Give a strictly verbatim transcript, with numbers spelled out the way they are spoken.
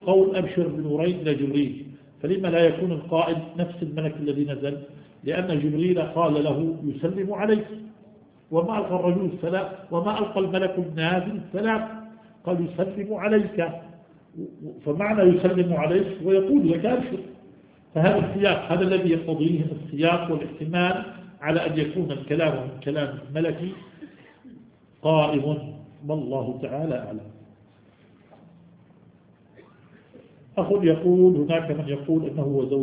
قول أبشر بنورين إلى جبريل، فلما لا يكون القائد نفس الملك الذي نزل؟ لأن جبريل قال له يسلم عليك، وما ألقى الرجل السلام، وما ألقى الملك النازل السلام، قال يسلم عليك، فمعنى يسلم عليك ويقول لك أبشر. فهذا السياق هذا الذي يقتضيه السياق والاحتمال على أن يكون الكلام من كلام ملكي قائم، والله تعالى أعلم. أخذ يقول هناك من يقول أنه هو زوج